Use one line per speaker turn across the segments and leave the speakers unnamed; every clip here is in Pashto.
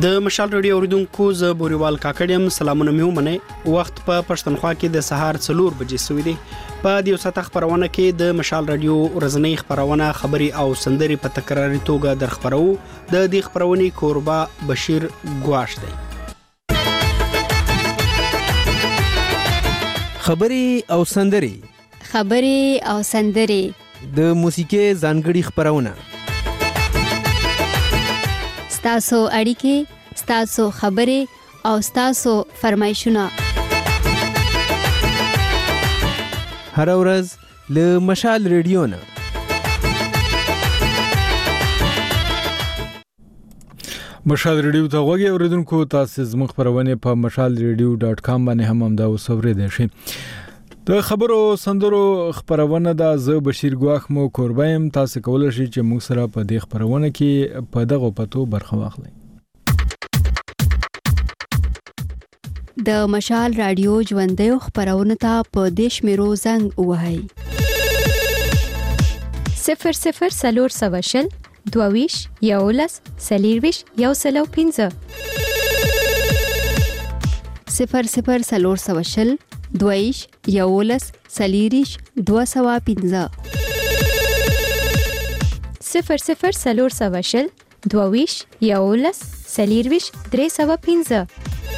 د مشال رادیو اوریدونکو ز بوريوال کاکړم سلامونه مې ومنه وخت په پښتونخوا کې د سهار 4 بجې سوي دي په دې ساعت خبرونه کې د مشال رادیو ورځنی خبرونه خبري او سندري په تکراري توګه در خبرو د دې خبرونې کوربا بشیر ګواش دی
خبري او سندري د موسیقي ځانګړي خبرونه
ستاسو اړیکې ستاسو خبرې او ستاسو فرمایشونه
هر ورځ له مشال ریډیو نه
مشال ریډیو ته غوږی اوریدونکو تاسو زموږ خبرونه په mashalradio.com باندې هم دا وسورې دي شي د خبرو سندرو خبرونه د ز بشیر ګواخ مو قربایم تاسو کولای شئ چې موږ سره په دې خبرونه کې په دغه پتو برخه واخلئ
د مشال رادیو ژوندۍ خبرونه ته په دیش میرو زنګ وهاي
00 22 یولس سلیرویش یو سلو 15
00 دویش یولس سلیریش 215
00 دویش یولس سلیرویش 315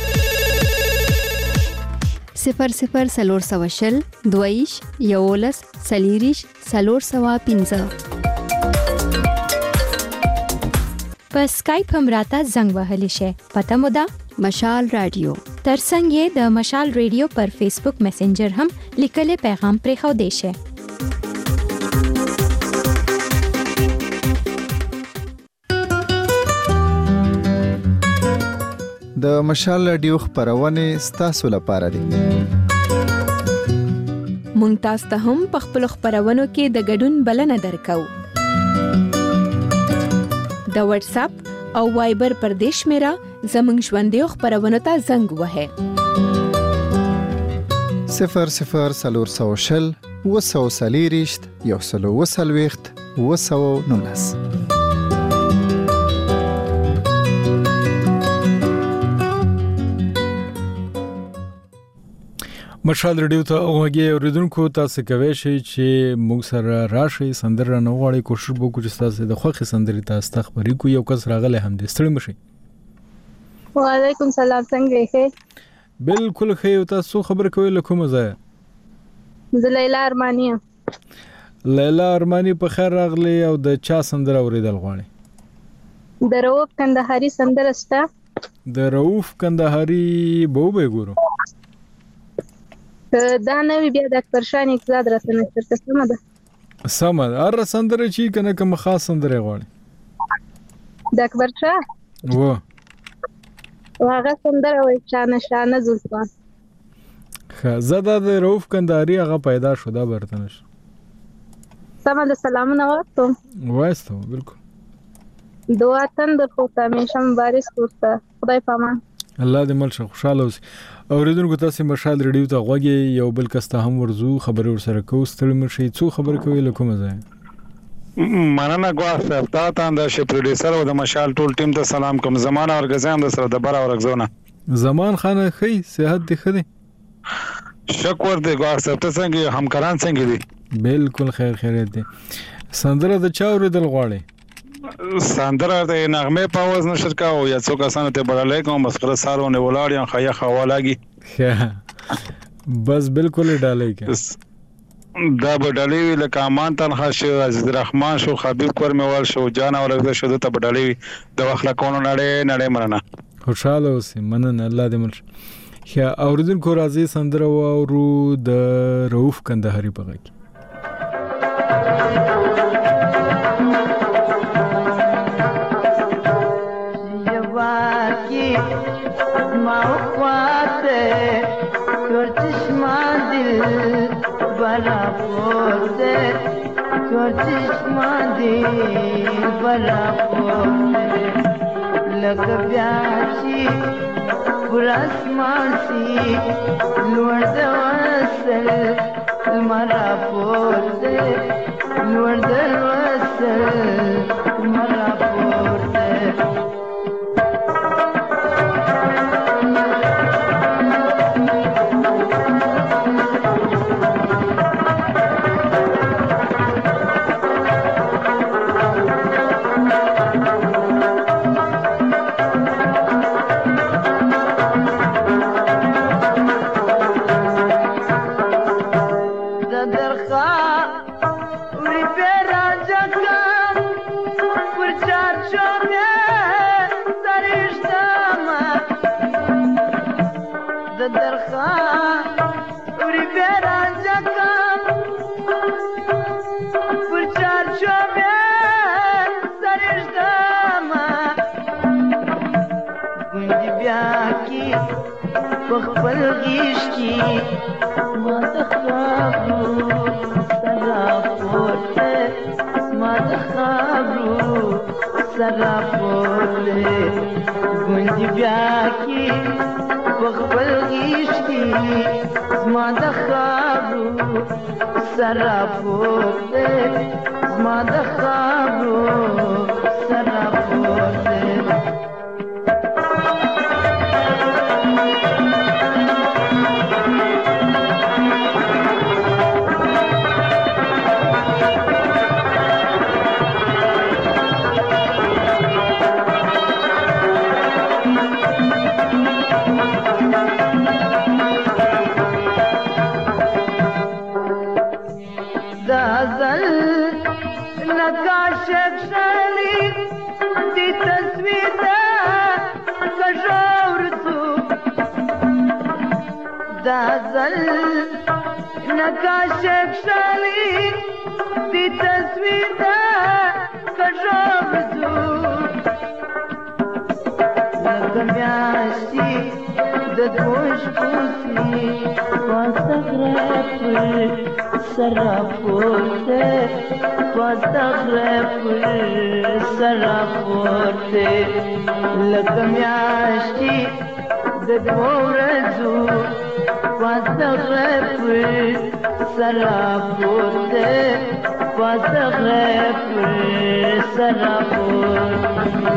00 دویش یولس سلیریش 315
په سکایپ هم راته زنګ وهلی شي پته مو ده
مشال رادیو
ترڅنګ یې د مشال ریډیو پر فیسبوک میسنجر هم لیکلي پیغام پرې خو دی شي
د مشال رادیو خبرونه ستاسو لپاره دي
مونږ تاسو ته هم په خپل خبرونو کې د ګډون بلنه درکو د واتس اپ او وایبر پر دیش میرا زمنګ ژوندۍ خبرونه ته زنګ وهه
00 وسوسلیریشت یو سلو وسلويخت وسو نونس
مشال ریډیو ته اوږه اوریدونکو تاسو کوي چې موږ سره راشي سندره نه غواړي کوشش وکړو چې تاسو د خوخي سندري تاسو تخبري کو یو کس راغله هم دې ستړي مشي
وعلیکم سلام څنګه یې
بالکل خیر تاسو خبر کوي لکه مزه
زه لیلا
ارمانی په خیر راغلی او د چا سندره اوریدل غواړي
د رؤوف کندهاري سندره ستا
د رؤوف کندهاري به ګورو
دا نوې بیا د اکبر شاه اقتصاد رسنه ترته
سمه ده ار سندره چی کنه کوم خاص سندره غواړي
د اکبر شاه هغه سندره وای شانه زلفان
زده د رؤوف کندهاري هغه پیدا شو دا برتنش
سمه د سلامونه
واسطه بالکل
دعا تند خو همیشه مبارک کوسته خدای پامان
الله دې مل خوشاله اوسي اوریدونکو تاسو مشال ریډیو ته غوږی یو بل کسته هم ورزو خبر ورسره کوستل مشي څو خبر کوي لکه مزه
مننه ګواس تا ته د شي پروډوسر او د مشال ټول ټیم ته سلام کوم زمانه ورغزام د سره د برا ورغزونه
زمان خان خي صحت دې خدي
شکر دې ګواس ته څنګه همکاران څنګه دي
بالکل خیر دي سندره د چا اوریدل غواړي
سندره د نغمه په आवाज نشر کاو یا څوک اسانه ته بڑا کوم مسخره سارونه ولاړ یا خیا خوالاږي
بس بالکل ډالې کې
دا بډالې لکه امان تنها شو عزیز الرحمن شو حبیب کورموال شو جان اورغه شو ته بډالې د وخت لا کونو نړۍ مننه
خوشاله اوسې مننه الله دې مل خیا اوریدونکو راځي سندره او د رؤوف کندهاري په غږ
لگ بیاشی پراسمان سی لوړ د وصل مرا پورته لوړ د وصل مرا پورته درخوا وی پیرا جکم پر چارچو میں سرشتما درخوا وی پیرا جکم پر چارچو میں سرشتما گنج بیا کی بخبل غیش کی ما تخابرو سرافوتے ما تخابرو سرافوتے گنج بیا کی بخبل غیش کی ما تخابرو سرافوتے ما تخابرو سرافوتے نقاشک شالی دی تصویر دا کجوب زو لکمیاشتی ددوش پوسی واسغرف سرافورتے واسغرف سرافورتے لکمیاشتی ددورزو واسغرف سرافورتے واسغرف سرافورتے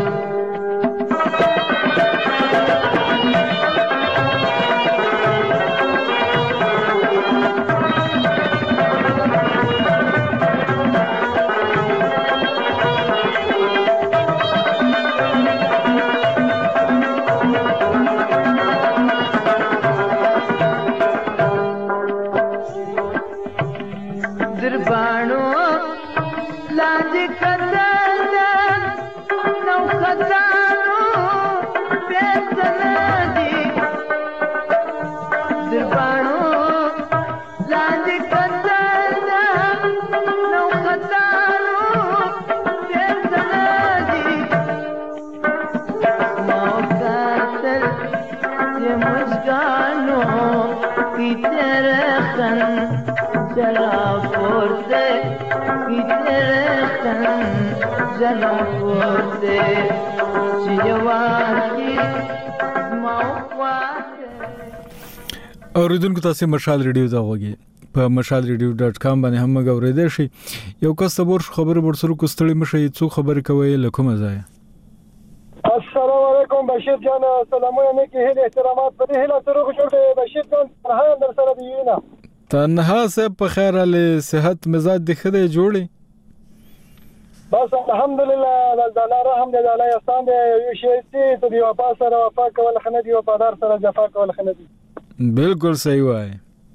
اوریدونکو تاسو مشال ریډیو دا وګورئ په mashalradio.com باندې هم غوړېدل شي یو کس صبر خبر ورسره کوستړی مشه څو خبر کوي لکه مزه
السلام علیکم بشیر جان سلامونه کې هله احترامات په هله سره خوشاله بشیر جان تنها در سره دیونه
تنها سه په خیر له صحت مزاج د خدای جوړي
بس الحمدلله الله رحم دې الله احسان دې یو شی ته دی وفا سره وفا کول خنه دی وفادار سره جفا کول خنه دی
بالکل صحیح وای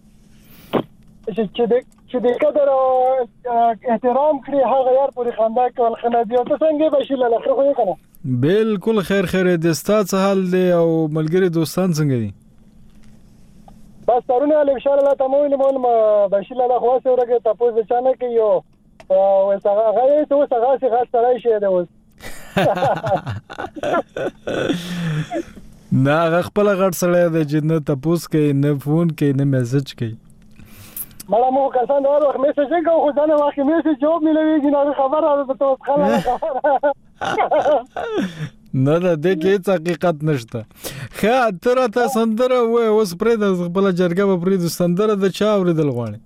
چې د قدر احترام کړی هغه یار پوری خندا کول خنه دی ته څنګه بشیر له خو یې کنه
بالکل خیر د ستاسو حال دی او ملګری دوستان څنګه دي
بس ترونه له ان شاء الله تمویل مون بشیر له خو سره ورګه تاسو ځانه کې یو او هغه یې څه څه خاص ترای شه دی اوس
نه خپل غټ سره د جنت تاسو کې نه فون کې نه میسج کې
مړه مو کسان دا وخت میسج کوي خو ځنه واخې میسج جواب ملويږي نه خبره ده ته خلاص
نه د دې هیڅ حقیقت نشته خا تر ته سندره و اوس پرې د خپل جرګه په پرې د سندره د چا اوریدل غواړي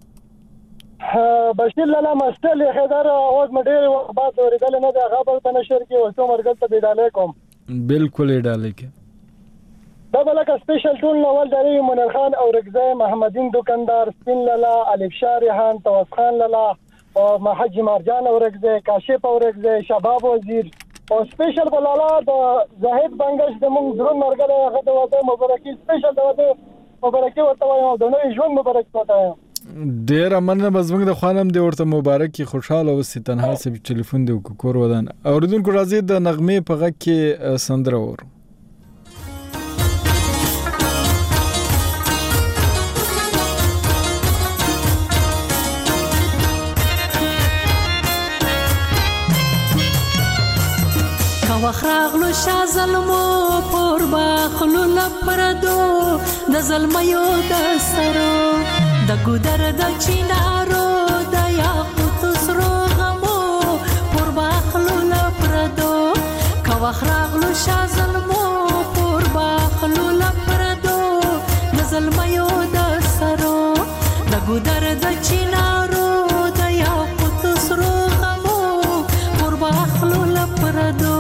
بشیر لاله مستل خدار اوس مډیر وخت بعد اوریدل نه د غابل په نشر کې اوسو مرګل ته بيداله کوم
بالکل ډاله کې
دا بلکه سپیشل ټول نوال دری منیر خان او رگزه محمدین دکاندار سپین لالا الف شارحان توس خان لالا او محجی مرجان او رگزه کاشف او رگزه شباب وزیر او سپیشل بلالا د زاهد بنگش د مونږ درون مرګله هغه د وته مبارکي سپیشل د وته مبارکي ورته وایم د نوې ژوند مبارکي ورته وایم
ډیر مننه بزمنګ د خوانم دی ورته مبارکي خوشاله اوسې تنها سي ټلیفون دی کور ودان اوریدونکو راځي د نغمه په غږ کې سندره ور
وخراغلو شا ظلمو پور باخلو لپردو د ظلمیو د سرو د ګودر د چینارو د یاقوت سرو غمو پور باخلو لپردو کا وخراغلو شا ظلمو پور باخلو لپردو د ظلمیو د سرو د ګودر د چینارو د یاقوت سرو غمو پور باخلو لپردو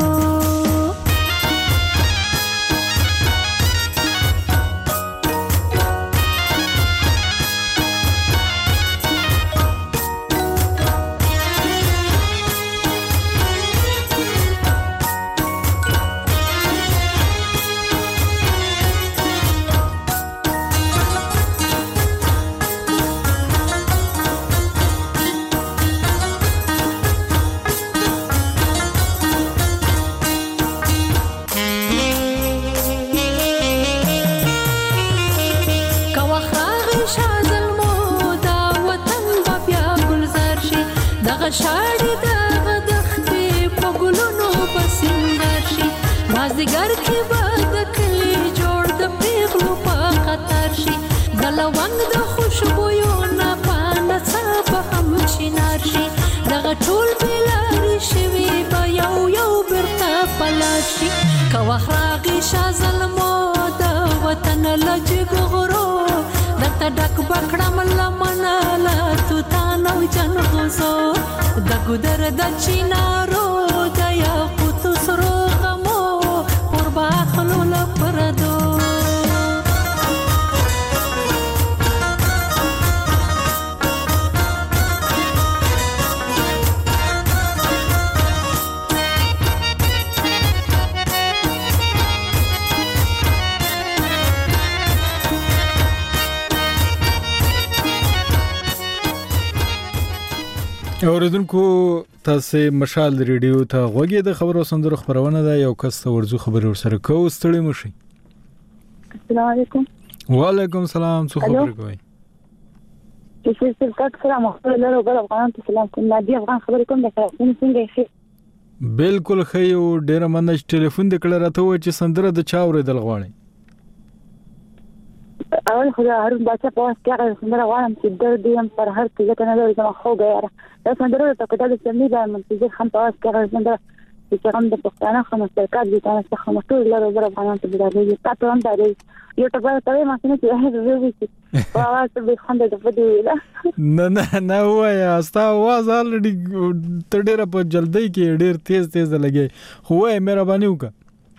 شاړې د دختې په ګلونو پسندر شي مازدیګر کې به د کلي جوړ د پیغلو په خطر شي د لونګ د خوشبویو نه پانه څه هم شینار شي دغه ټول بلارې شوي به یو یو بیرته پلار شي که وخت راغی شا ظلمو د وطن له جګو غرو درته ډک به کړم لمنه له توتان او جنغوزو د ګودر د چینارو د یاقوت سرو غمو پور باخلو لپردو
اوریدونکو تاسو مشال ریډیو ته غوږی د خبرو سندرو خبرونه ده یو کس ورزو خبرو سره کو ستړي مشي
السلام علیکم
وعلیکم السلام څه خبر کوي
چې څه تاسو سره مخاله له بل افغان ته سلام کوم نادي افغان خبرې کوم د څنګه شي
بالکل خیو ډیر مننه ټلیفون د کړه راته و چې سندره د چا اوریدل غواړي
اول خدا هارون باچا په واسطه هغه سندره غواړم چې د دې هم پر هر څه کنه لري زما خو ګیاره دا سندره ته کده د سمې د منځ هم په واسطه هغه سندره چې کوم د پښتانه خمسرکات دي تاسو خو مټول لري زره افغان ته بدایي تاسو هم دا یو ټبر ته ما څنګه چې هغه زوی چې په اواز به خوند د فدی ویلا
نه وایا استا आवाज الریډي ته ډیره په جلدی کې ډیر تیز لګي خو وای مهرباني وکړه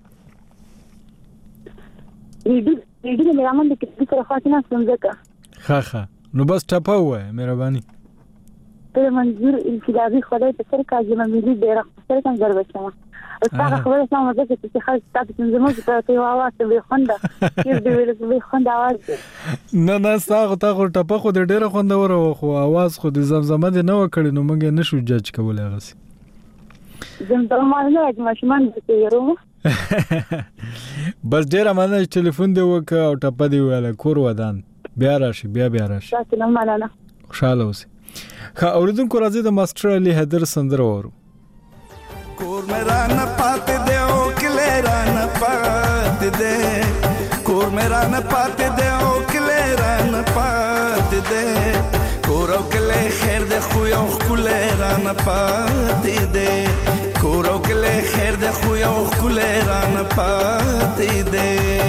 ریډي مې رامان د کیسې سره خاطر نه سمځه
ښه نو بس ټاپه وای مهرباني
ته منظور انفرادي خدای په سر کې ځم مې دې ډېر سره څنګه ورچما او هغه خبره سم ده چې خاص تاسو څنګه په ته आवाज به خونده چې دې به خونده आवाज
نه ساغه تا خو ټاپه خو ډېر خوندور خو आवाज خو د زمزمه نه وکړي نو موږ نشو جج کولای غسي
زمزمه نه اج ماشمان دې یروم
بس ډیر مننه ټلیفون دی وک او ټاپه دی ویل کور ودان بیا راشي
تاسو نه مننه
خوشاله اوسئ خا اوریدونکو راځي د ماستر علي حیدر سندره ورو
کور میرا نه پات دے او کله را نه پات دے کور میرا نه پات دے او کله را نه پات دے کور او کله خیر دے خو یو کله را نه پات دے کور او کله خیر دے خو یو کله را نه پات دے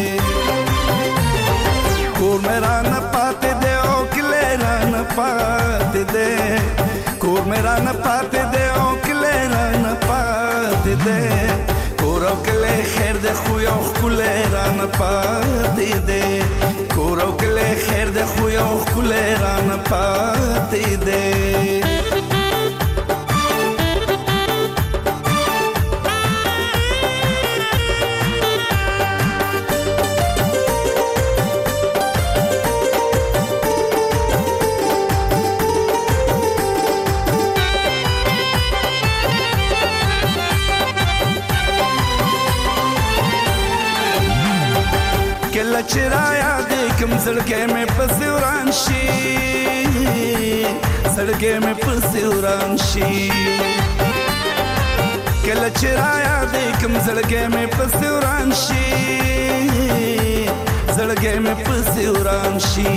کور میرا نه پات دے او کله را نه پات دے کور میرا نه پات دے او کله را نه پات دے کور او کله خیر دے خو یو کله را نه پات دے کور او کله خیر دے خو یو کله را نه پات دے کله چې را یادې کوم زړګی مې پسې وران شي زړګی مې پسې وران شي کله چې را یادې کوم زړګی مې پسې وران شي زړګی مې پسې وران شي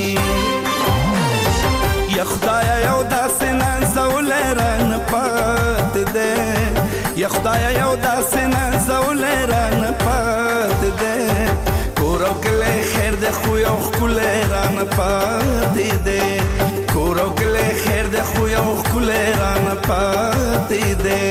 یا خدایا یو داسې نازولی رانه پاتې دی یا خدایا یو داسې نازولی رانه پاتې دی کور او کلی خیر دی خو یو ښکلی رانه پاتې دی کور او کلی خیر دی خو یو ښکلی رانه پاتې دی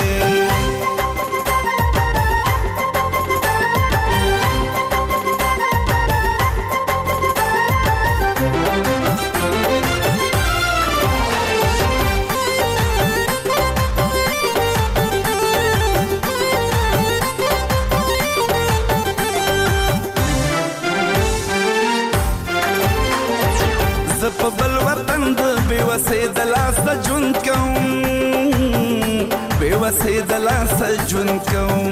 په بل وطن د بېوسۍ د لاسه ژوند کوم بېوسۍ د لاسه ژوند کوم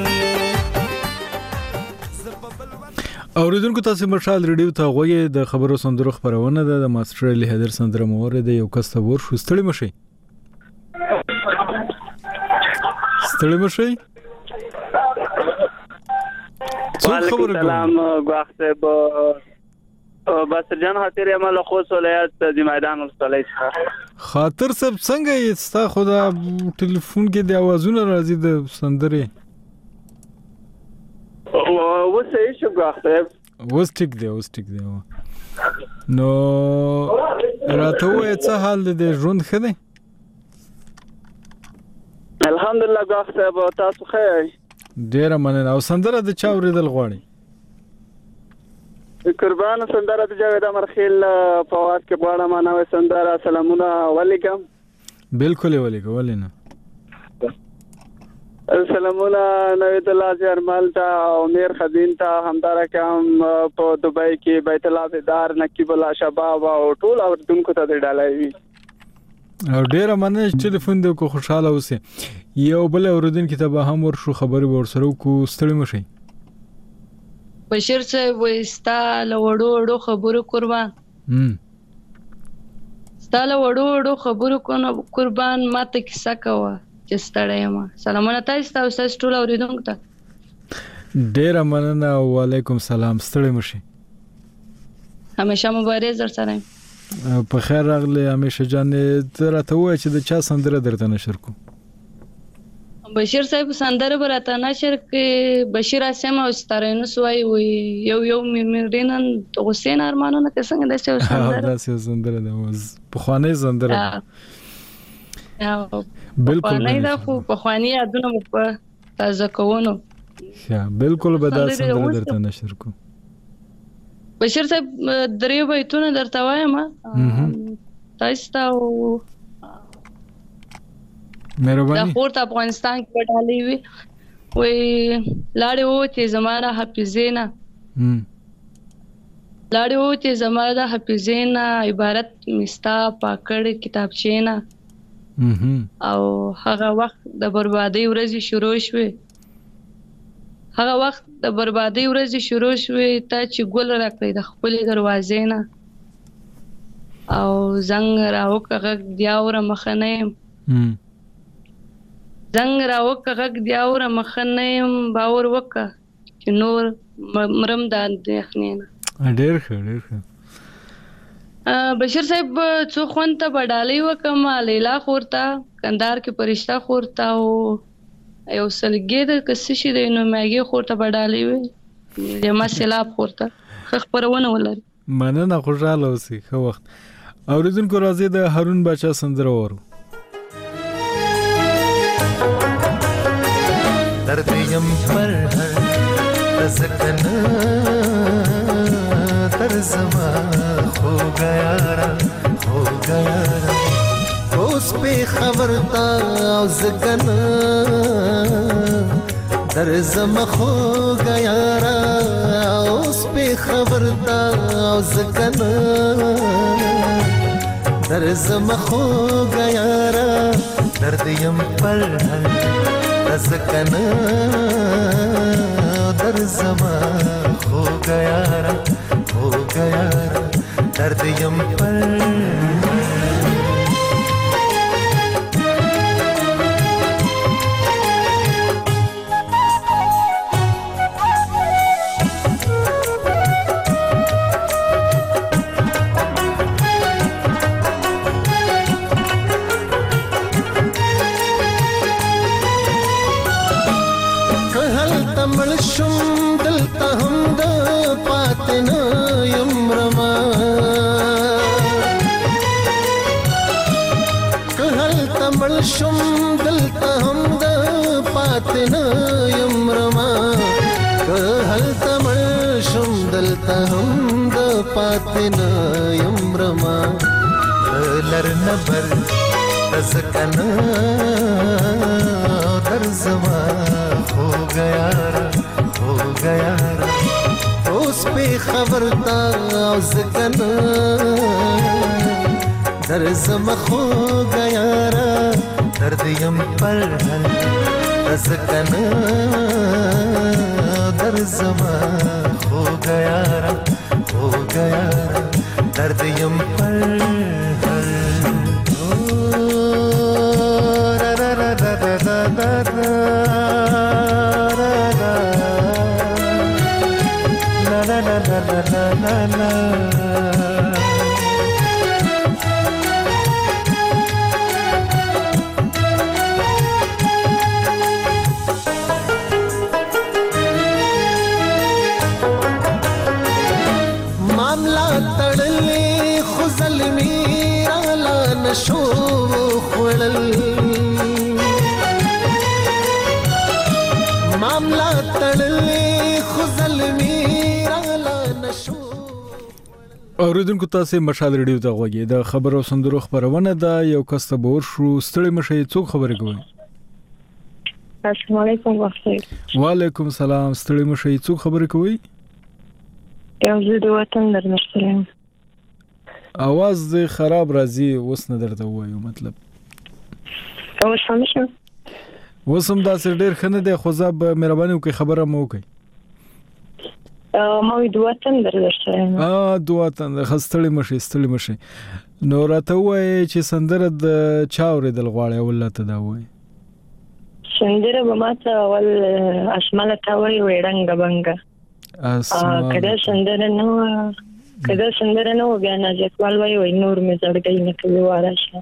اوریدونکو تاسو مشال ریډیو ته غوږی د خبرو سندرو خبرونه ده د ماستر علي حیدر سندره مورد یو کس ته ورشو ستړي مشي
وعلیکم السلام ګواخ صاحب باسر جان خاطر عمل خوست ولایت د میدان ولسوالۍ څخه
خاطر صاحب څنګه یې ستا خدا ټلیفون کې د اوازونه راځي د سندرې
و صحیح شو ګواخ صاحب
اوس ټیک دی نو راته وایه څه حال دی ژوند ښه دی
الحمدلله ګواخ صاحب تاسو ښه یئ
ډېره مننه او سندره د چا اورېدل غواړئ
قربان سندره د جاوید امرخیل په واس کې غواړم نوې سندره سلامونه ولیکم
بالکل ولیکم ولینه
سلامونه نوید الله جرمال ته او میر خدین ته همدارکم په دوبۍ کې بیت الله بیدار نقیب الله شباب او ټول اوردونکو ته ډالای
او ډیره مننه چې ټلیفون دې کو خوشاله اوسې یو بل اوردونکو ته به هم ورشو خبرې ورسره کو ستړي مشي
بشیر صاحب وستا لوړو خبرو قربان ستاله وړو خبرو قربان ماته کیسه کوه چې ستړی ما سلامونه تاسو ته ټول اوریدونکو ته
ډیره مننه وعلیکم سلام ستړی مشي
همیشه مبارز در سره
په خیر راغلی همیشه جان ترته وای چې د چا سندره درته نشر کو
بشیر صاحب سندره براته نشر کې بشیر اسم او ستارینو سوای وي یو میرینن حسین ارمانونه څنګه د څه سندره
دا څه سندره ده په خوانې سندره
بالکل نه دا خو په خوانې یادونه په تازه کوونو
بالکل به دا سندره درته نشر کو
بشیر صاحب درې بیتونه درته وایم تاسو ته
مهرباني
د خورت افغانستان کې وډالې وي وې لاړې وو چې زماره حافظینا لاړې وو چې زماره حافظینا عبارت مستا پاکړ کتابچینا او هغه وخت د بربادي ورځې شروع شوه هغه وخت د بربادي ورځې شروع شوه ته چې ګل راکړې د خپل دروازې نه او زنګ راوکغه دیاوره مخنه زنګ راوکغه دیاوره مخنه باور وکړه چې نور مرم د اندېخنه
ډېر ښه
بشیر صاحب څو خون ته بډالۍ وکم لیلا خورتا کندهار کې پرشتہ خورتا او یو سلګې د کسې شي د نو ماګي خورتا بډالۍ وي یم سلاب خورتا خبرونه ولري
مننه خوشاله اوسې خو وخت اوریدونکو راځي د هارون بچا سندره ورو
درد یم پر هر تسکنا در زما हो गया उस पे खबरता ज़गना दर्ज़म हो गया उस पे खबरता ज़गना दर्ज़म हो गया दर्द यम पर ज़गना दर्ज़म हो गया درد یم پر شم دلته هم د پاتنه یم رما که هلته مړ شم دلته هم د پاتنه یم رما لرنه بر تزکنه در زما خو گیا اوس په خبرتا او زکنه در زما خو گیا درد یم پر حل ازکنه در زما خو گیا درد یم پر حل را را را را را را را را را را شو خړل معاملہ تړلې خو ظلمي رالا نشو.
اوریدونکو تاسو مشال ریډیو ته غوږی د خبرو سندرو خبرونه ده یو کس ته بور شو ستړي مشه څوک خبرې کوي.
السلام علیکم وختي.
وعلیکم السلام ستړي مشه څوک خبرې کوي.
یو زه د وطن درنښتلم.
आवाज دې خراب راځي اوس نه درته وایو مطلب
اوس سمشه
وسم دا سر ډیر خنه ده خو زاب مهرباني وکي خبره مو وکي
ما د وطن درنښتلم
د وطن خستړی مشي نو راته وای چې سندره د چاورې دل غواړي ولله ته دا وای
سندره به ماته ول اسماله تا وای وړنګ بنګ کله سندره نو کله سندره نو بیا نه ځکوال وای نور می زړګي نه کوي وراشه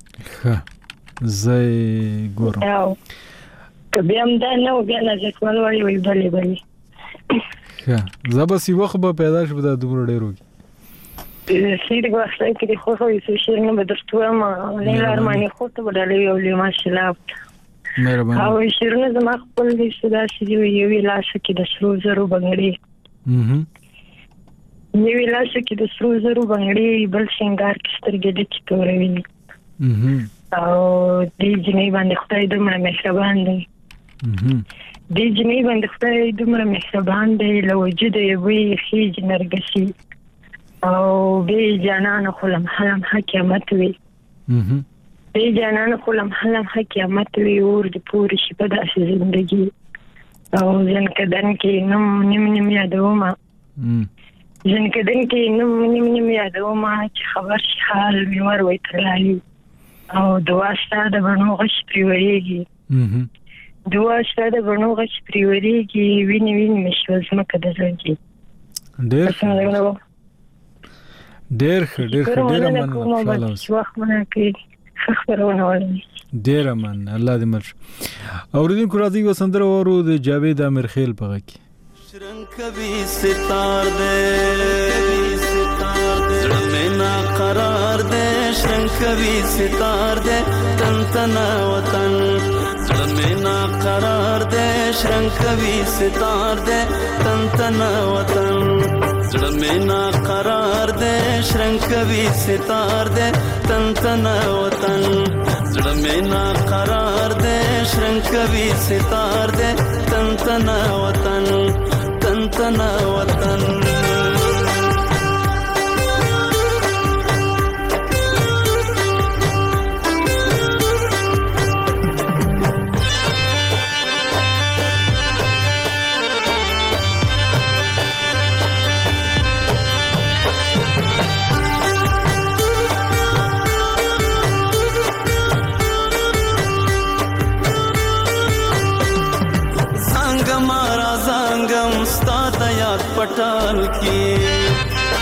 زي ګورم
کبه هم دا نو بیا نه ځکوال وای بلې
زبا سی وخت به پیدا شو د دومره ډیرو
سید وخت کې خو یې شیر نه بدرتو ما نه ارمانه خو ته بدلې یو ماشاءالله
مهرباني
او شیرونه زما خپل دې صدا سړي یو لاس کې د سرو زرو بنگړي یو لاس کې د سرو زرو بنگړي بل شنګار کې سترګې دې چتورې او دې جنې باندې خدای دې مهربان دی دې جنې باندې خدای دې مهربان دی له وجود یې وی خيج نرګسي او به جانان خلم حلم حکمت وی به جانان خلم حلم حکمت وی اور د پوری شي په داسې ژوندۍ او ځن کدن کې نم یادوما ځن کدن کې نم یادوما چې خبر شي حال می ور وای ترلای او دوا ستاسو د بنو غش پریوريږي دوا ستاسو د بنو غش پریوريږي ویني مشوز مکه د ځنګي
ډېر من
وخت مونږ کې خبرونه ولې
ډېر من الله دې مرش اوریدونکو راځي وسندر ورو د جاوید امیر خیل پغه کې
شرنګ کبي ستار دې زړه مې نا قرار دې شرنګ کبي ستار دې تن تن وطن زړه مې نا قرار دې شرنګ کبي ستار دې تن تن وطن زړه مې نا قرار دې شرنګ کبي ستار دې تن تن وطن زړه مې نا قرار دې شرنګ کبي ستار دې تن تن وطن تن تن وطن ټال کې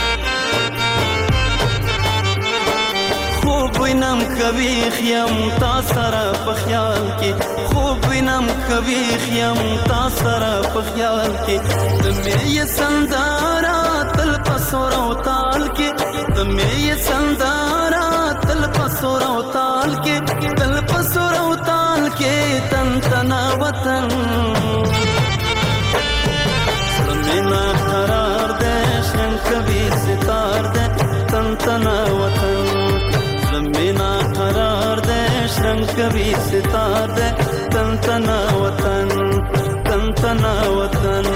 خوب وینم کوي خیم تا سره په خیال کې خوب وینم کوي خیم تا سره په خیال کې د مې سندارا تل پسور او تال کې د مې سندارا تل پسور او تال کې تل پسور او تال کې تن تنا وطن زمینا قرار دے شن کبھی ستار دے تن تنا وطن زمینا قرار دے شن کبھی ستار دے تن تنا وطن تن تنا وطن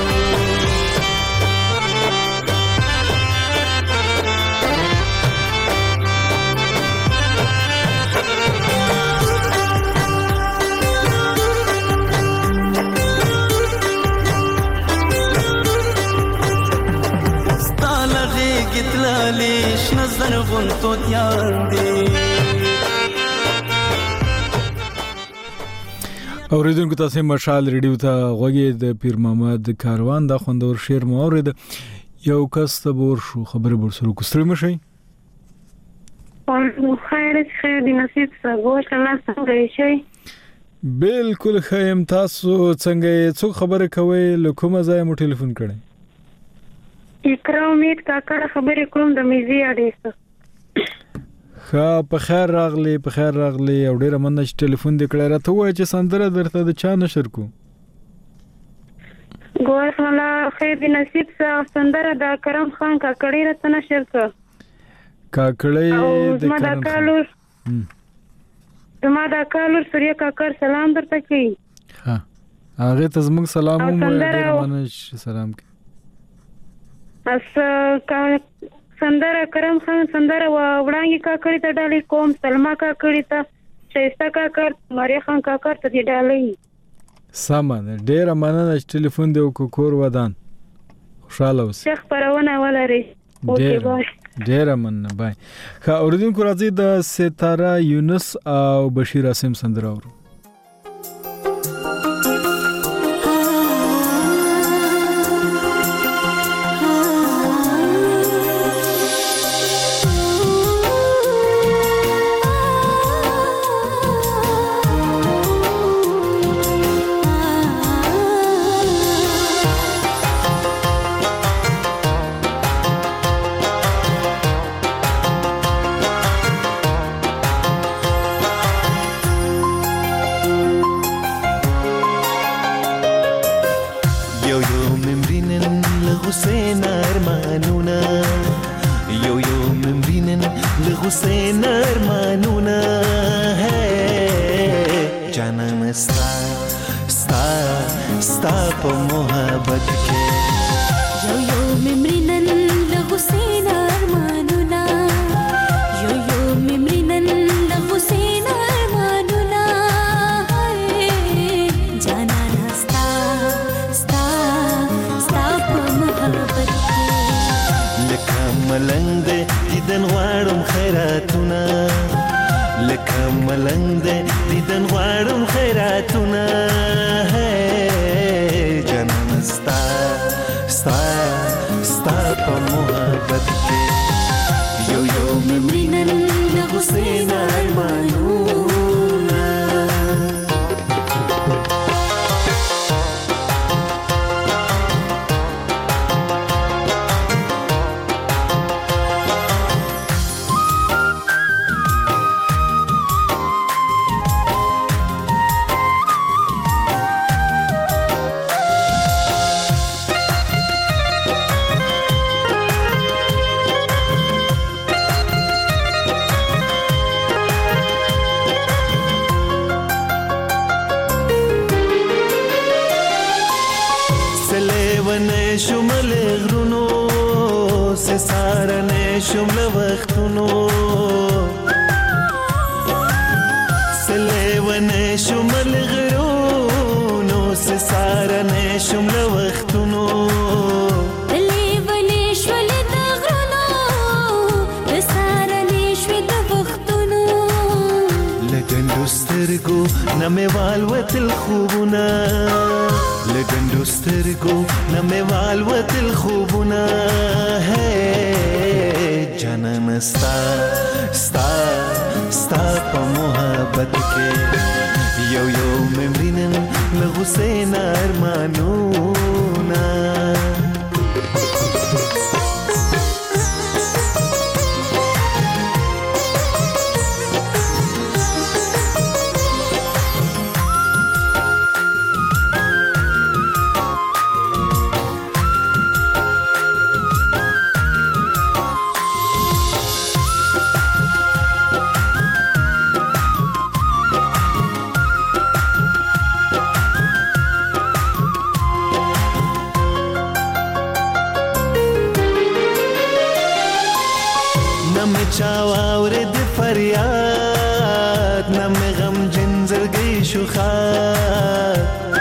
گتلالیش نظر غنتو دیان دی
اوریدونکو تاسو مشال ریډیو ته غوږی د پیر محمد کاروان د خوندور شعر مو اورید یو کس ته بور شو خبر بر سره کوستری مشي
خیر دی نصیب سګوش الله څنګه شي
بالکل خیم تاسو څنګه څو خبره کوي لکه ځای مو ټلیفون کړئ
اقرا امید کاکړه خبرې کوم د میزي اړیسه
ښه په خیر راغلی او ډیره مننه چې ټلیفون دې کړی راته ووایه چې سندره درته د چا نشر کو
ګور خلا خیر دې نصیب سندره د کرم خان کاکړی راته نشر کړ
کاکړی د کرم خان
زما د کالور سوریا کاکړ سلام درته کوي
ها هغه ته زموږ سلام هم ډیره مننه سلام کوي
سندره کرم خان سندره وړانګي کاکړی ته ډالې کوم سلمہ کاکړی ته شایسته کاکړ ماریا خان کاکړ ته ډالې
سامان ډیره مننه چې ټلیفون دی او کور ودان خوشاله اوسئ
شیخ پرونه ولري
ډیره مننه بای ښه اوریدونکو راځي د ستاره یونس او بشیر اسم سندره اورو
حسین ارمانونه ہے جانان ستا په محبت کې
یو ممرنن له حسین ارمانونه یو ممرنن له حسین ارمانونه جانان ستا په محبت کې
لکه ملنګ دیدن غواړم خیراتونه لکه ملنګ دیدن غواړم خیراتونه جانان ستا په محبت کې یو ممرنن له حسین ارمانونه شمله وختونو سلیونه شمله غرونو سسارنه شمله وختونو
سلیونه شمله د غرونو سسارنه شمله وختونو
لګندوست سترګو نمې والوتل خوبونه لګندو سترګو نمې والوتل خوبونه هې جنان ستا ستا ستا په محبت کې یو یو ممرینن له حسین ارمانونه چاواورد فریاد نم غم جنزرگی شوخات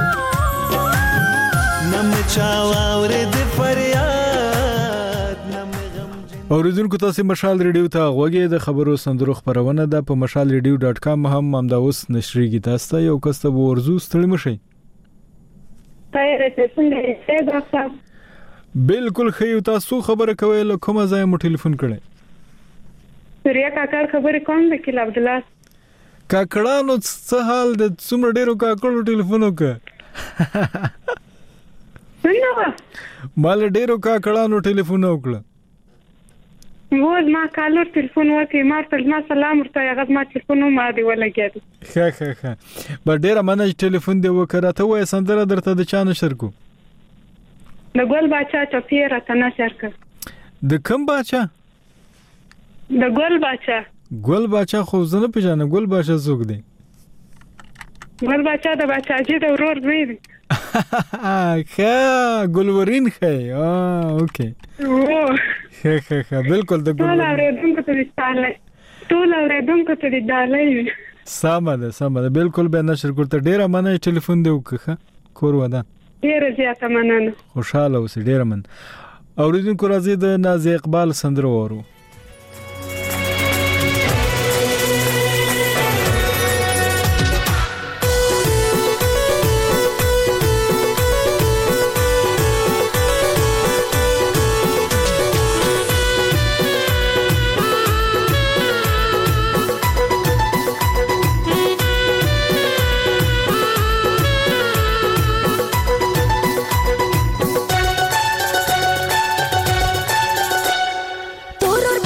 نم چاواورد فریاد نم غم
اوریدونکو تاسو مشال ریډیو ته غوږی د خبرو سندرو خبرونه د په mashalradio.com هم امداوس نشریږي تاسو ته یو کسته ورزو ستړي مشي
تایره څنګه
بالکل خیو تاسو خبره کوي له کومه ځای مو ټلیفون کړي
سوریا کاکړ خبرې کوم د کله عبد الله
کاکړانو څه حال د څومره ډیرو کاکړو ټلیفون وکړ
څنګه
مال ډیرو کاکړانو ټلیفون وکړ
وز ما کالو ټلیفون وکړ ما ته سلام ورته هغه ما ټلیفون ما دی ولګید
ښه بل ډیره منځ ټلیفون دی وکړه ته وای سندره درته د چا نشر کو
د ګل باچا چپیره ته نشر ک
د کوم باچا
د ګل باچا
خو زنه پیژنه ګل باچا څوک دی
ګل باچا د باچاجي د ورور زوی دی
ښه ګلورین ښه اوکې ښه بالکل د
ټول اوریدونکو ته د ډالۍ
سمه ده بالکل به نشر کوته ډیره مننه ټلیفون دی وکړه کور ودا
ډیره زیاته مننه
خوشاله اوسې ډیره من اوریدونکو راځي د نازي اقبال سندره وورو
तोरो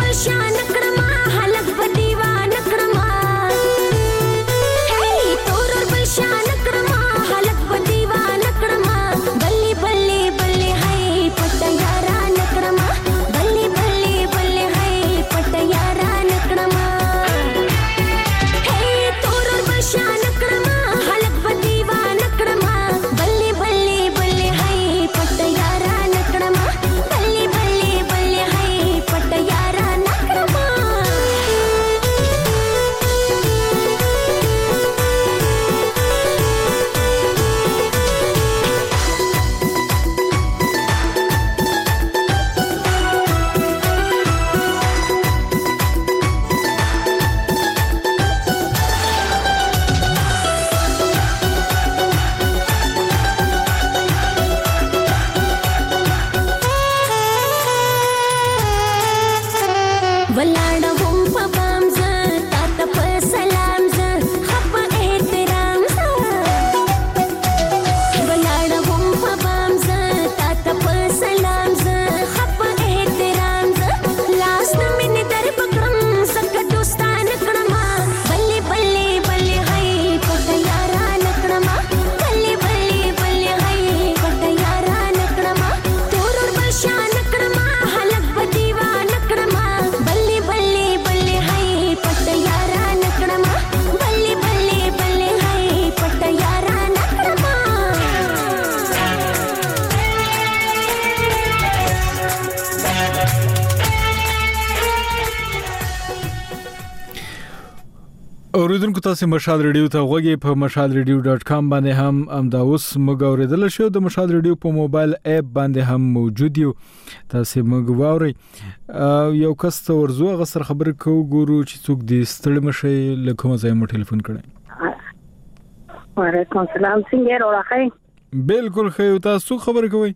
اوریدونکو تاسو مشال ریډیو ته غوږی په mashalradio.com باندې هم دا اوس موږ اوریدل شو د مشال ریډیو په موبایل اپ باندې هم موجود یو تاسو موږ واوري یو کس ته ورزو غسر خبر کو ګورو چې څوک دې ستړي مشي لکه مزه مو ټلیفون کړي
وعلیکم السلام څنګه راخی
بالکل خیر تاسو خبر کوي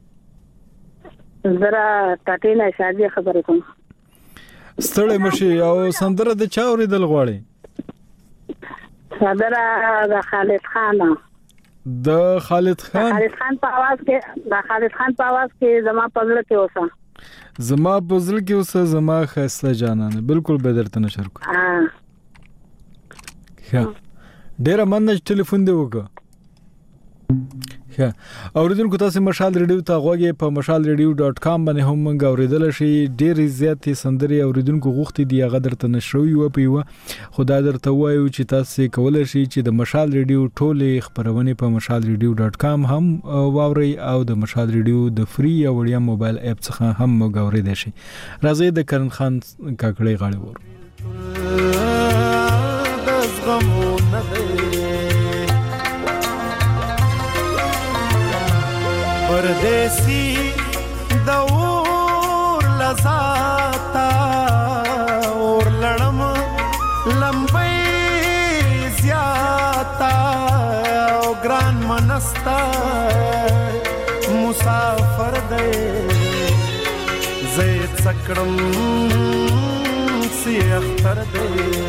زرا ټاټینا شادي خبر کوم
ستړي مشي او سندره د چا اوریدل غواړي
سندره د خالد خان په आवाज کې زما پزړه کې اوسه
زما خسته جانانه بالکل به درته نشر کو ډیر مننه ټلیفون دی وکړه اوریدونکو تاسو مشال ریډیو ته غوږی په mashalradio.com باندې هم موږ اوریدل شي ډیر زیاتې سندري اوریدونکو غوښتي دی هغه درته نشروي و په خدای درته وایو چې تاسو کولای شي چې د مشال ریډیو ټوله خبرونه په mashalradio.com هم واوري او د مشال ریډیو د فری او وړیا موبایل اپ څخه هم موږ اوریدل شي راځي د کرن خان کاکړی غاړي ور
پردیسی دور لزاتا اور لڑم لمبی زیاتا او گران منستا مسافر دے زید سکڑم سی اختر دے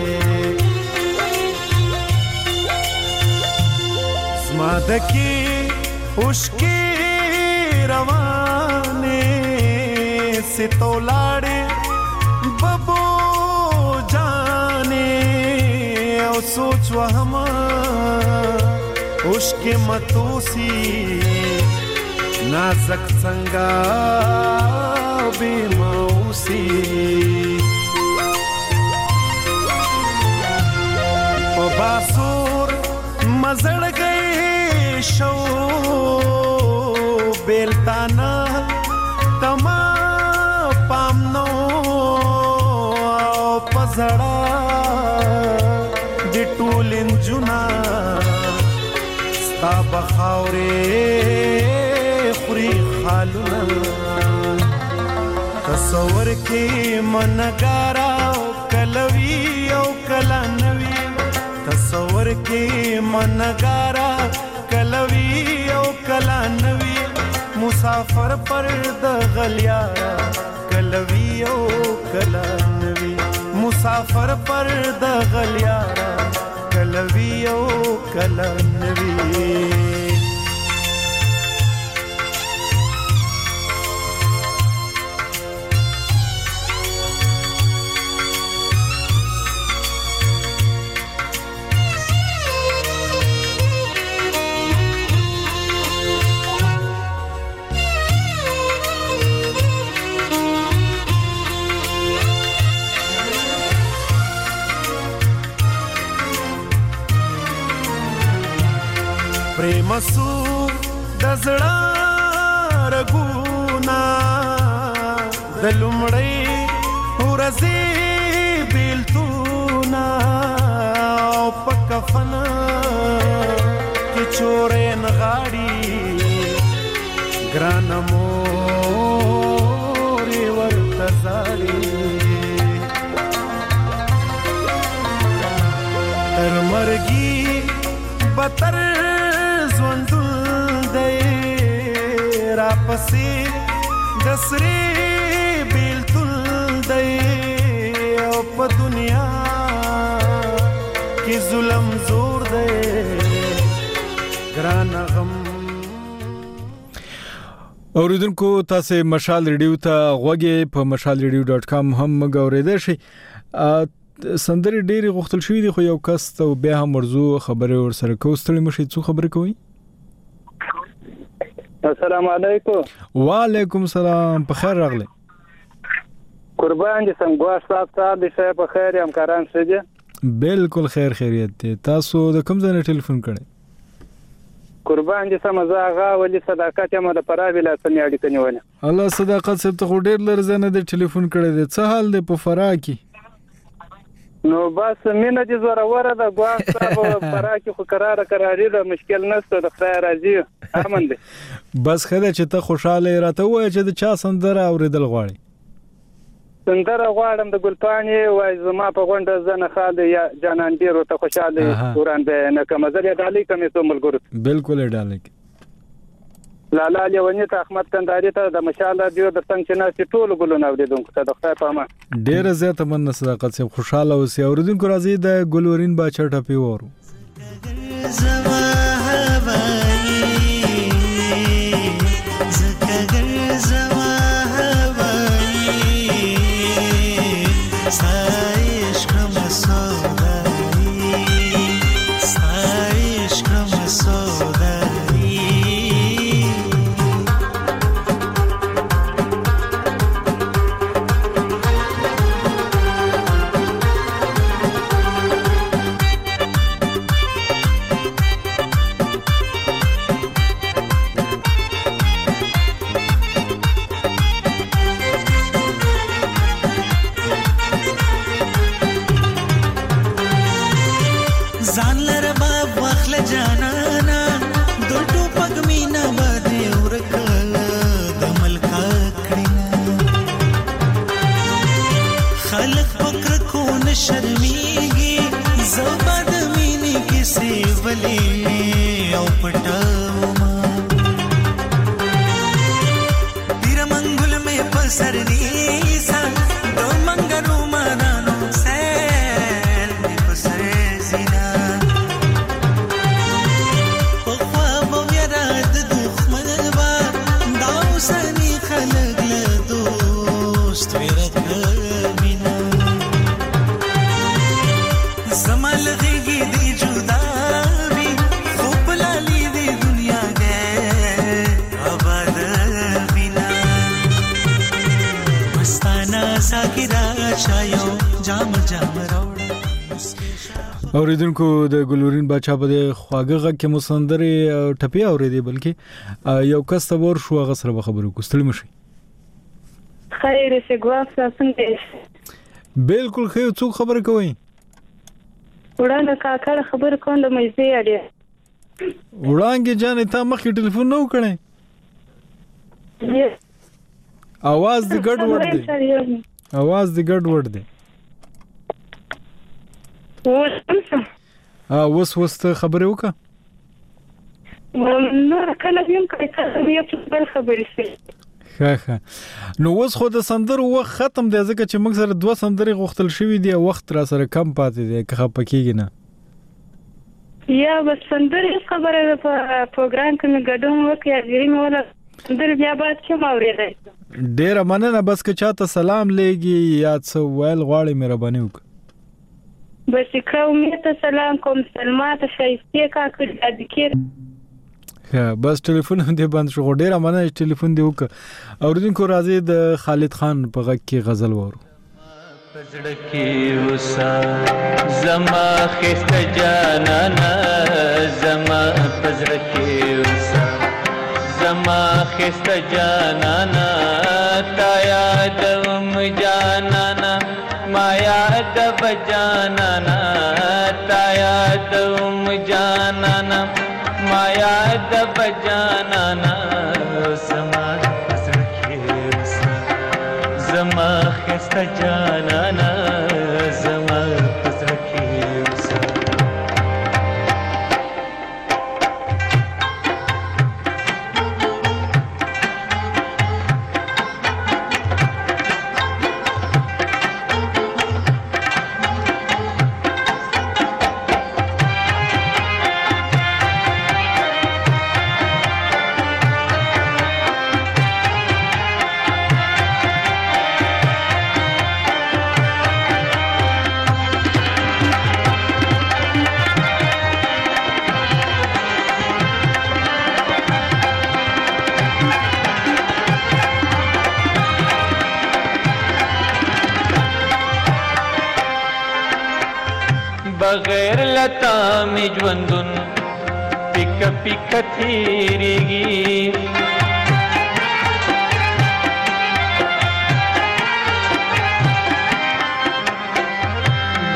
زمادکی اشکی روانه ستولاړې ببو جانې او سوچ وهم اوش کې متوسی نازک څنګه به موسی په باسور مزړ گئی شو بیلتانا تما پامنو پزړه د ټولن جنا ستا بخاورې خوري خالونه تصور کې منګارا کلوي او کلنوي تصور کې منګارا کلوي او کلنوي مسافر پر د غلیارا کلوی او کلنوی مسافر پر د غلیارا کلوی او کلنوی پریمسو دزړه رګونا دلمړی ورځي بیلتونا او پکفن کی چورین غاړي ګرانموري ورتزالي تر مرګي بتر پسې دسري بیلتل دی او په دنیا کې ظلم زور دی ګران غم
اوریدونکو تاسو مشال ریډیو ته غوږی په mashalradio.com هم موږ اوریدل شي سندري ډېری غوښتل شوې دي خو یو کس ته بیا هم ورزو خبره ورسره کوستړي مشي څو خبره کوي
السلام علیکم
وعلیکم السلام په خیر راغلی
قربان دي سم ګواښ صاحب د شه په خیر همکاران شه
بالکل خیر خیریت دي تاسو د کوم ځای نه ټلیفون کړی
قربان دي سم زاغه ولې صداقت هم د پراوی لا سمې اړیکه نیولې
الله صداقت سره ته ډېر لږ ځنه د ټلیفون کړی دی څه حال دی په فرا کې
نو بس مینه دې زوروره ده ګواه صاحب پراکې خو قراري ده مشکل نشته د خدای راضي امن دی
بس خدای چې ته خوشاله راته وای چې د چا سندره اوریدل غواړي
سندره غواړم د ګلپانې وای زما په غونډه زنه خاله یا جانان ډیرو ته خوشاله قران به نه کوم زل ډالۍ کومې ته ملګرو
بالکل ډالۍ
لالا لیونی ته احمد کندهاری ته د مشال رادیو د څنګه چې ناس ټول ګلونه اوریدونکو ته د خدای په امان
ډیر زیاته من صداقت سره خوشاله اوسئ اوریدونکو راځي د ګلورین باچا ټپي وورو اوریدونکو د ګلورین باچا په خواږه غږ کې مسندري ټپي اوریدي بلکې یو کس ته ور شو هغه سره خبرو کوستل مشي
خیر څه ګواف څنګه
بالکل خیر څوک خبر کوي
وړاندې کاکړ خبر کوم د مېزې اړه
وړاندې جانې تا مخې ټلیفون نو کړې आवाज د ګډ وډ دی आवाज د ګډ وډ دی وس ته خبرې وکړه
نو کله یم یو څه خبرې شي
ښه نو وس خو د سندرو وخت ختم دی ځکه چې موږ سره دوه سندرې غوښتل شوې دي وخت را سره کم پاتې دی که خپه کېږي نه
یا بس سندرې خبره په پروګرام کې ګډون وکړي اجري مولا سندرې بیا بعد چې ما اورېدای
ډېره مننه بس که چاته سلام لېږي یا څه ویل غواړي مهرباني وکړه
بس کومه ته سلام کوم سلمات شایسته کاکړ ادکیر
بس ټلیفون دې بند شو ډېر امانه ټلیفون دی وک اوریدونکو راځي د خالد خان په غږ کې غزل وورو
پزړه کې وسا زما خسته جانانا زما پزړه کې وسا زما خسته جانانا تا یادم جانانا ما یاد بجانانا تا یادم جانانا ما یاد بجانانا زما پزړه کې وسا زما خسته جانانا زما پزړه کې وسا بغیر لتا می ژوندون پک پک تیریږي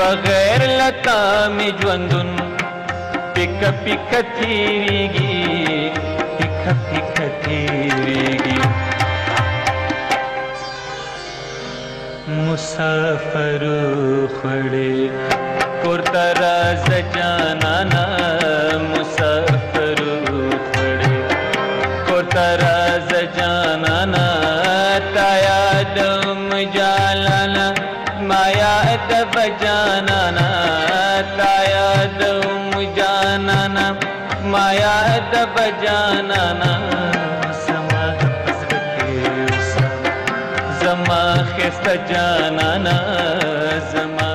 بغیر لتا می ژوندون پیک پیک تیریږي پیک پیک تیریږي مسافر خړې کور تر ز جانانا مسافر خړې کور تر ز جانانا تا یادم جالانا ما یاد بجانانا تا یادم جانانا ما یاد بجانانا سما پسړکې زما خسته جانانا زما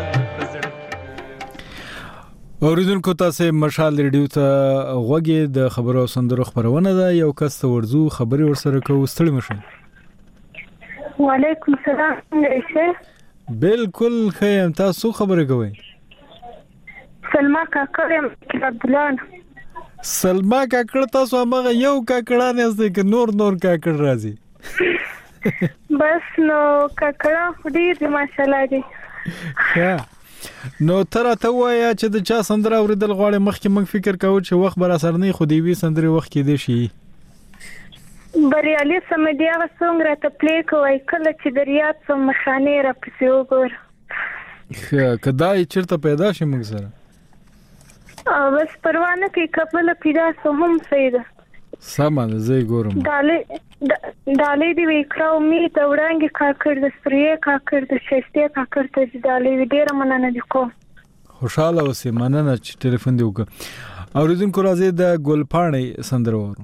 اوریدونکو تاسو مشال ریډیو ته غوږی د خبرو سندرو خبرونه ده یو کس ورزو خبري ورسره کو ستړي مشه
وعلیکم السلام څنګه
بالکل خیم تاسو خبره کوئ
سلمہ کاکړ عبد الله
سلمہ کاکړ تاسو هغه یو کاکړ نه استه ک نور کاکړ راځي
بس نو کاکړ ډیر ماشاءالله دي
ها نو تر ته وایا چې د چا سندره اوریدل غواړي مخکې موږ فکر کوو چې وخت بر اثر نه خو دی وی سندره وخت کې دی شي
بریالي سمدیا وسنګ را ته پلی کوي کله چې دریات سم مخانه را پسې وګور
کداې چیرته پیدا شي موږ سره
بس پروا نه کوي کپل پیدا سوم سیده
سامان زه ګورم
دالې دی وکړو می ته وړاندې کاکړ د سپریه کاکړ د ششته کاکړ ته دالې ډیره مننه دي کو
خوشاله اوسې مننه چې ټلیفون دی وکړه اوریدونکو راځي د ګلپاڼې سندره وورو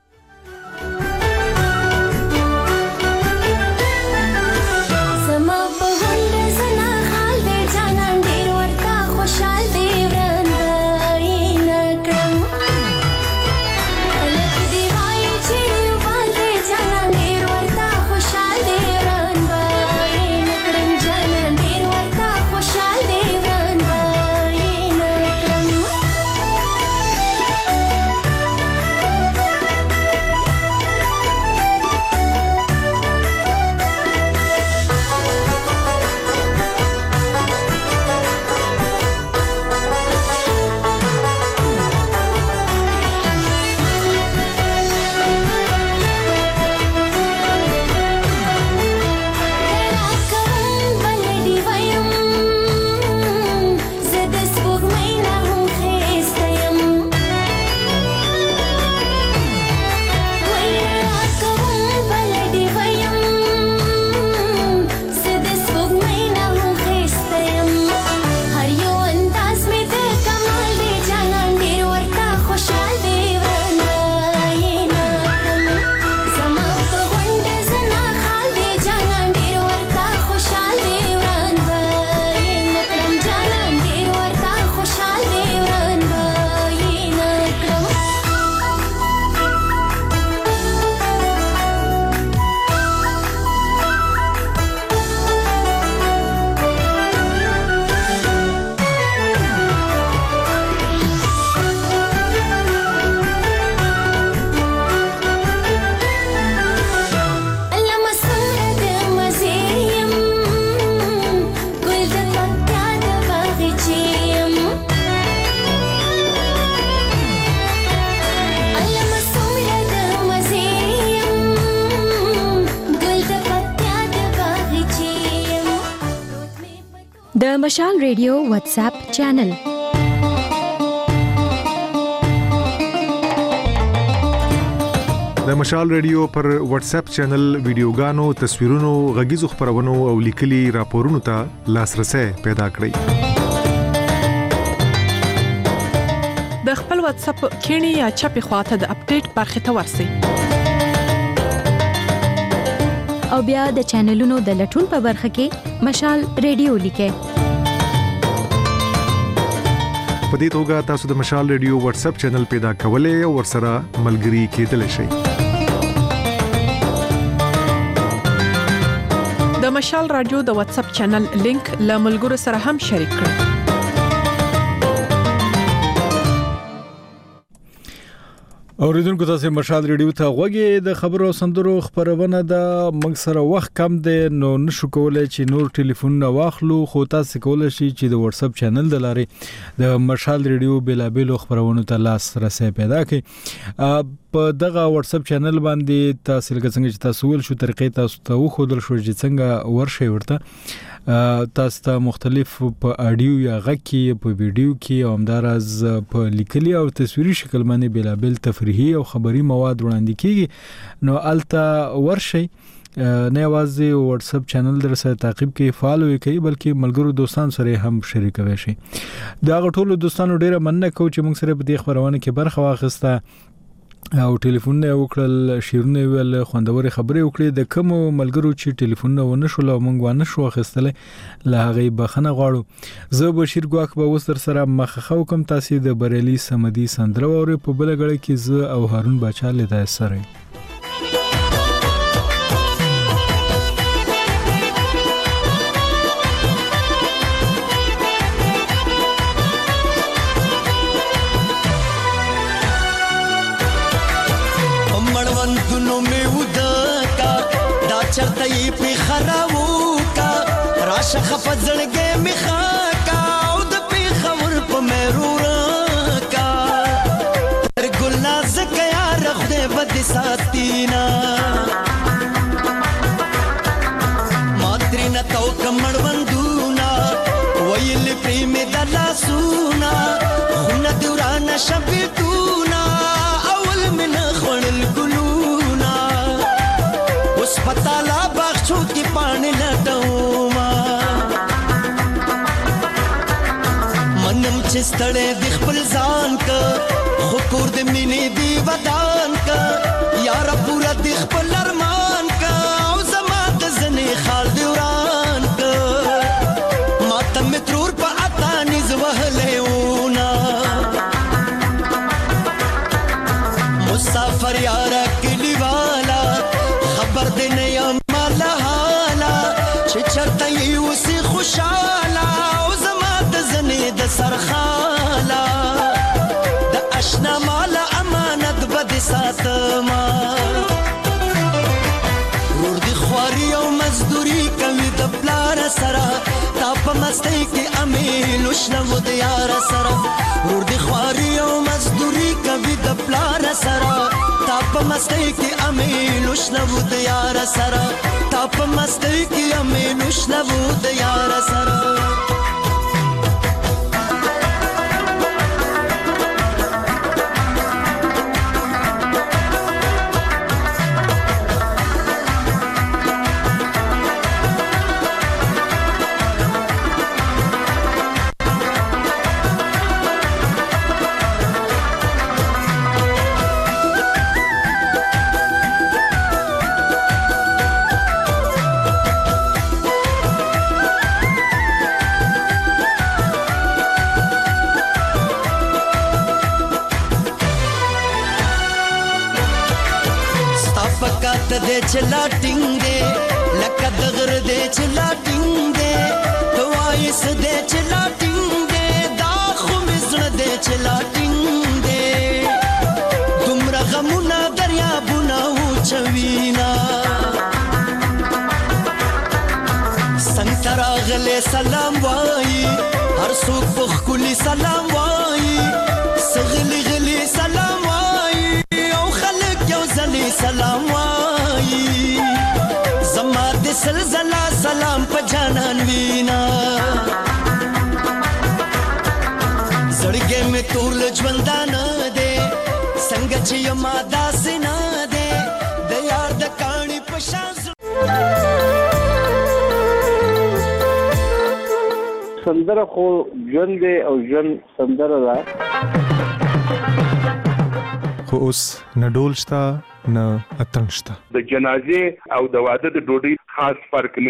د مشال ریډیو واتس اپ چینل
د مشال ریډیو پر واتس اپ چینل ویډیوګانو تصویرونو غږیزو خبرونو او لیکلي راپورونو ته لاسرسي پیدا کړئ
د خپل واتس اپ کینی یا چپی خواته د اپډیټ برخه ته ورسئ
او بیا د چینلونو د لټون په برخه کې مشال ریډیو لیکه
په دې توګه تاسو د مشال ریډیو واتس اپ چینل پیدا کولای او ورسره ملګري کېدلی شئ
د مشال رادیو د واتس اپ چینل لینک له ملګرو سره هم شریک کړئ
اوریدونکو تاسو مشال ریډیو ته غوږی د خبرو سندرو خبرونه د موږ سره وخت کم دی نو نشو کولای چې نور ټلیفون واخلو خو تاسو کولای شئ چې د واتس اپ چینل د لارې د مشال ریډیو بلابل خبرونه ته لاس رسې پیدا کړئ په دغه واتس اپ چینل باندې تاسو څنګه چې تاسو ول شو طریقې تاسو ته وخدل شو چې څنګه ورشي ورته تاسو ته مختلف په اډیو یا غږ کې په ویډیو کې او همدارز په لیکلي او تصویري شکل باندې بلابل تفریحي او خبري مواد وړاندې کیږي نو الته ورشي نه یوازې واتس اپ چینل در سره تعقیب کې فالو کوي بلکې ملګرو دوستان سره هم شریکوي شي دا غټولو دوستانو ډیره مننه کوم چې موږ سره په دې خبرونه کې برخه واخیسته او ټلیفون نه وکړل شیرونه ویل خوندور خبرې وکړې د کوم ملګرو چې ټلیفون نه ونه شو لا مونږ ونه شو اخیستل لا هغه بخنه غواړو زه بشیر ګواک به وستر سره مخخو کوم تاسو د بریلی سمدي سندره او په بل غړي کې ز او هارون بچا لیدای سره
چرته یې په خراو کا راشه خفزړګې مخا کا او د په خبر په مرور کا تر ګل ناز کیا رخ دې بد ساتینا ماترینا تو کمړ وندونا ویل پریم دلا سونا خون دوران شبتونا اول من خړل ګلونا پتالا بخشو کی پانی لټو ما منم چې ستړې د خپل ځان کا خو کور د مینې دی ودان کا یار پورا د خپل ارمان کا او زما د زنې خال دی وران کا ما تم ترور په اتا نز وهلهونا مسافر یار کلی والا خبر دې نه یم مالا حالا چې چرته یې اوسې خوشاله او زما د زنې د سرخاله د اشنا مالا امانت به دې ساتما ورور دې خواري او مزدوري کوي د پلار سره تا په مستۍ کې امیل وشنو د یار سره ورور دې خواري او مزدوري کوي د پلار سره تا په مستۍ کې امیل وشنو د یار سره تا په مستۍ کې امیل وشنو د یار سره دې چلا ټینګ دې لکه دغر دې چلا ټینګ دې توایس دې چلا ټینګ دې دا خو مزړه دې چلا ټینګ دې دومره غمونه دریابونه وچوینا څنګه تراغله سلام وای هر څوک په خولي سلام وای سغلی غلی سلام وای او خلک یو ځلې سلام وای زما د سلزلا سلام په جانان وینا زړګې مې ټول ژوندان دې څنګه چې یما داسې نه دې د یار د کاڼي په شان
سندره خو ژوند دی او ژوند سندره ده
خو اوس نه ډول شته نه اتڼ شته
د جنازې او د واده د ډوډۍ خاص فرق نه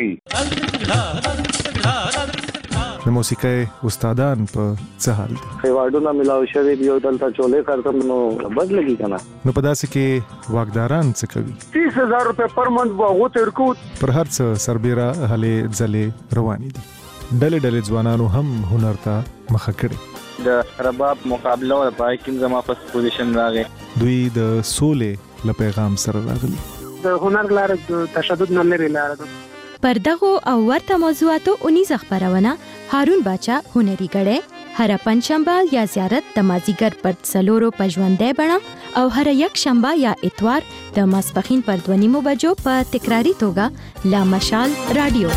د موسیقۍ استادان په څه حال دي
خیواډونه ملاو شوی دی او دلته چولې کارتم نو بد لګي کنه
نو په داسې کې واګداران څه کوي
30000 روپے پر منث واغو تر کو
پر هر څه سربېره هلې ځلې روانې دي ډلې ډلې ځوانانو هم هنر ته مخه کړي
د رباب مقابله او پای کې زما فرست پوزیشن راغی
دوی د سولې له پیغام سره راغلي.
د هنر لاره د تشدد نه لري لاره ده.
پر دغه او ورته موضوعاتو 19 خبرونه هارون باچا هنري غړې هر پنځشنبه یا زیارت د مازیګر پر څلورو پژوندې بڼه او هر یک شنبه یا اتوار د ماسپخین پر 2:30 بجو په تکراری توګه لا مشال رادیو.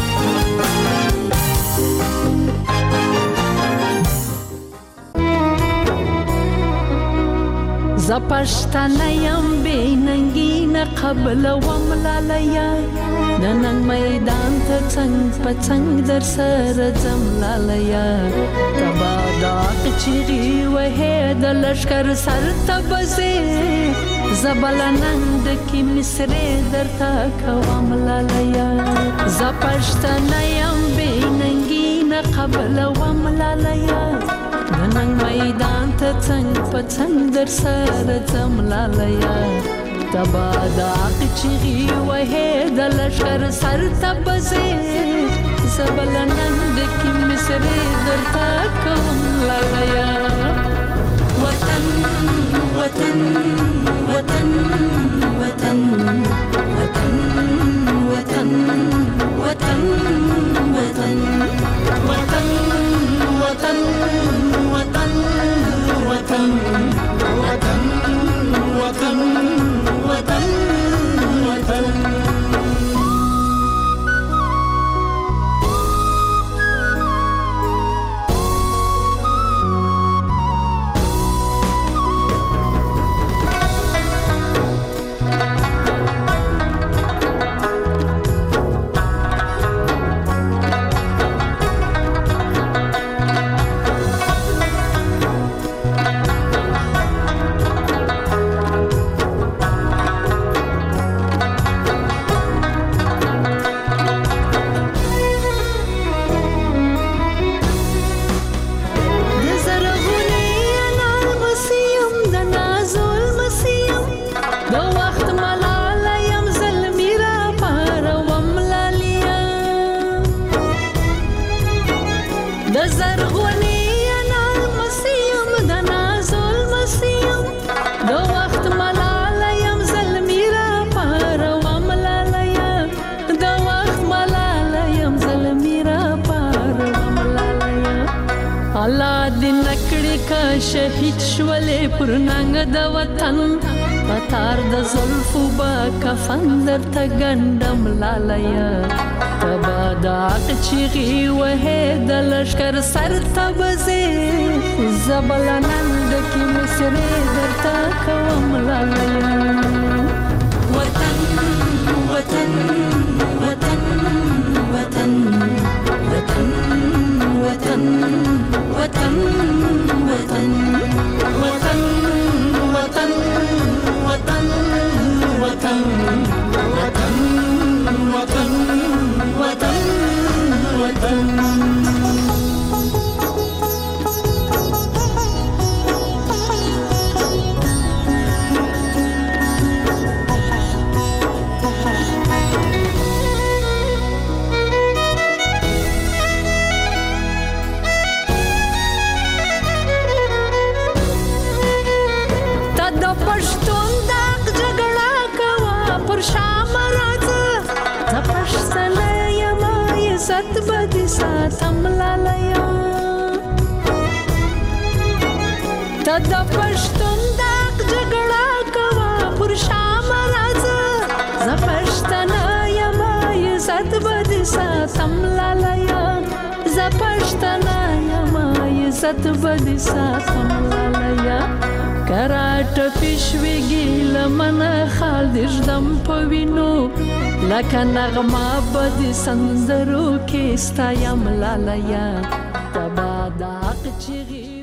زپشتنه یم بیننګینه قبل وملالیا د نن میدان ته څنګ په څنګ در سره ځم لالیا تبا داق چیغي وه د لشکر سر ته بزې زبلنند کی مصرې درته کوم لالیا زپشتنه یم بیننګینه قبل وملالیا نن میدان ته څنګ په څنګ در سره ځم لالیا تبا داق چیغي وه د لشکر سر ته بزې زبلنند کی مصرې درته کوم لالیا وطن وطن وطن وطن وطن وطن وطن وطن وطن وطن وطن وطن وطن وطن وطن وطن شهید شولې پر ننګ د وطن پتار د زلفو با کفن درته ګنډم لالیا تبا داق چیغي وه د لشکر سر ته بزې زبلنند کی مصرې درته کوم لالیا وطن وطن وطن وطن وطن وطن وطن وطن وطن وطن وطن وطن وطن وطن وطن د پښتون داغ جګړه کوا پر شام راځه ز پښتنه یم عزت بد ساتم لالیا ز پښتنه یم عزت بد ساتم لالیا کراټ پښویږي لمن خال دښدم پوینو لکه نغمه بد سندرو کې ستایم لالیا تبا داغ چیغي